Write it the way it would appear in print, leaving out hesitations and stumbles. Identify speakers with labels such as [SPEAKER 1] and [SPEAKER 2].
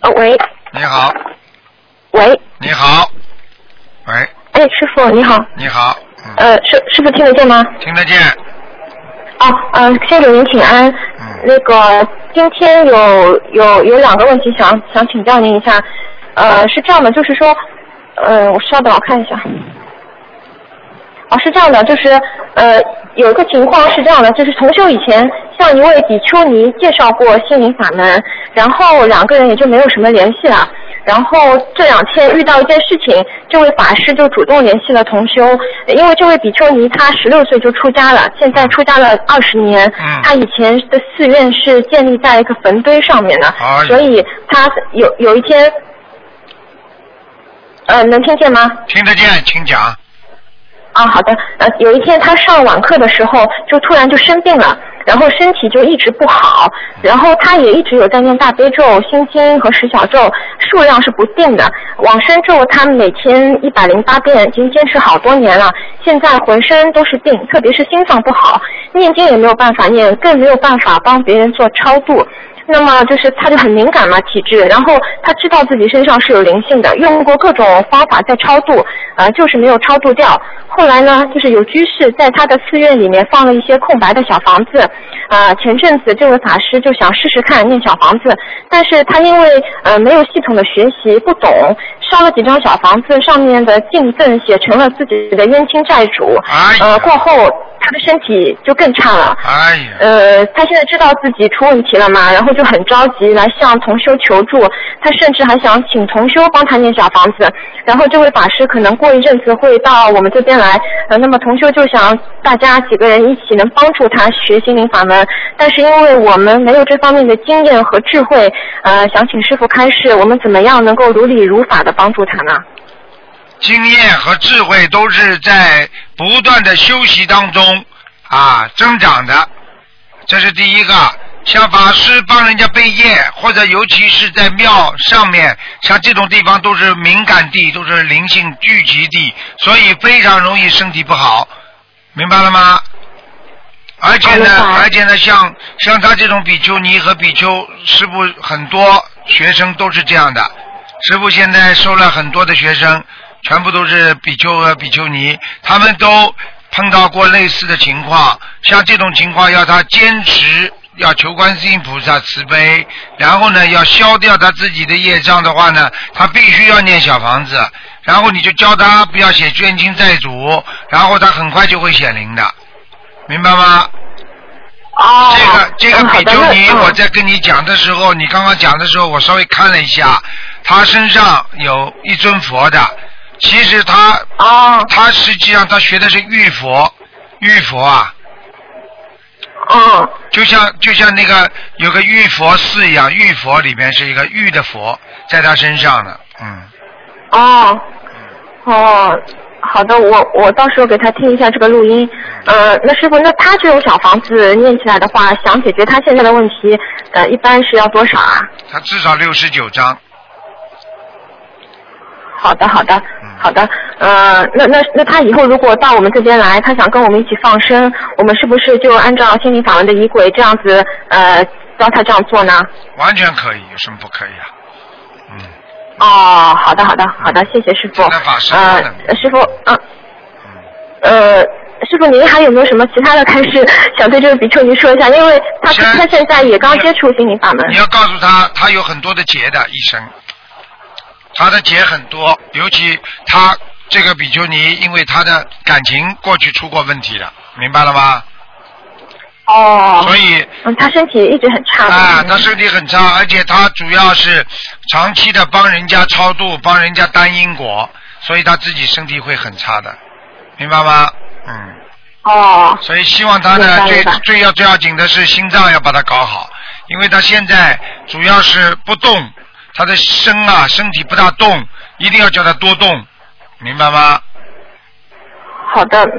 [SPEAKER 1] 喂。
[SPEAKER 2] 你好。
[SPEAKER 1] 喂。
[SPEAKER 2] 你好。喂。
[SPEAKER 1] 哎，师傅你好。
[SPEAKER 2] 你好。
[SPEAKER 1] 师傅听得见吗？
[SPEAKER 2] 听得见。
[SPEAKER 1] 先给您请安。那个今天有两个问题想请教您一下。是这样的，就是说，我稍等，我看一下。是这样的，就是有一个情况是这样的，就是同修以前向一位比丘尼介绍过心灵法门，然后两个人也就没有什么联系了。然后这2天遇到一件事情，这位法师就主动联系了同修，因为这位比丘尼他16岁就出家了，现在出家了20年，他以前的寺院是建立在一个坟堆上面的，所以他有一天，能听见吗？
[SPEAKER 2] 听得见，请讲。
[SPEAKER 1] 好的。有一天他上晚课的时候，就突然就生病了，然后身体就一直不好，然后他也一直有在念大悲咒、心经和10小咒，数量是不定的。往生咒他每天108遍，已经坚持好多年了，现在浑身都是病，特别是心脏不好，念经也没有办法念，更没有办法帮别人做超度。那么就是他就很敏感嘛，体质，然后他知道自己身上是有灵性的，用过各种方法在超度，就是没有超度掉。后来呢，就是有居士在他的寺院里面放了一些空白的小房子，前阵子这位法师就想试试看念小房子，但是他因为没有系统的学习，不懂，烧了几张小房子，上面的敬赠写成了自己的冤亲债主，过后他的身体就更差了。他现在知道自己出问题了嘛，然后就很着急来向同修求助，他甚至还想请同修帮他念小房子，然后这位法师可能过一阵子会到我们这边来，那么同修就想大家几个人一起能帮助他学心灵法门，但是因为我们没有这方面的经验和智慧，想请师父开示，我们怎么样能够如理如法的帮助他呢？
[SPEAKER 2] 经验和智慧都是在不断的修习当中增长的，这是第一个。像法师帮人家背业，或者尤其是在庙上面，像这种地方都是敏感地，都是灵性聚集地，所以非常容易身体不好，明白了吗？而且呢，像他这种比丘尼和比丘师父，很多学生都是这样的。师父现在收了很多的学生，全部都是比丘和比丘尼，他们都碰到过类似的情况。像这种情况，要他坚持，要求观世音菩萨慈悲，然后呢，要消掉他自己的业障的话呢，他必须要念小房子，然后你就教他不要写冤亲债主，然后他很快就会显灵的，明白吗？这个比丘尼，我在跟你讲的时候，你刚刚讲的时候，我稍微看了一下，他身上有一尊佛的，其实他实际上他学的是玉佛啊。就像那个有个玉佛寺一样，玉佛里面是一个玉的佛在他身上的。
[SPEAKER 1] 好的，我到时候给他听一下这个录音。那师傅，那他这种小房子念起来的话，想解决他现在的问题，一般是要多少啊？
[SPEAKER 2] 他至少69张。
[SPEAKER 1] 好的。那他以后如果到我们这边来，他想跟我们一起放生，我们是不是就按照心灵法门的仪轨这样子教他这样做呢？
[SPEAKER 2] 完全可以，有什么不可以啊？
[SPEAKER 1] 好的，谢谢师傅。师傅，师傅您还有没有什么其他的开示想对这个比丘尼说一下？因为他现在也刚接触心灵法门。
[SPEAKER 2] 你要告诉他，他有很多的劫的一生，他的劫很多，尤其他这个比丘尼，因为他的感情过去出过问题了，明白了吗？所以
[SPEAKER 1] 他身体一直很差。
[SPEAKER 2] 他身体很差，而且他主要是长期的帮人家超度，帮人家担因果，所以他自己身体会很差的，明白吗？所以希望他呢，最要紧的是心脏要把它搞好，因为他现在主要是不动，他的身体不大动，一定要叫他多动，明白吗？
[SPEAKER 1] 好的，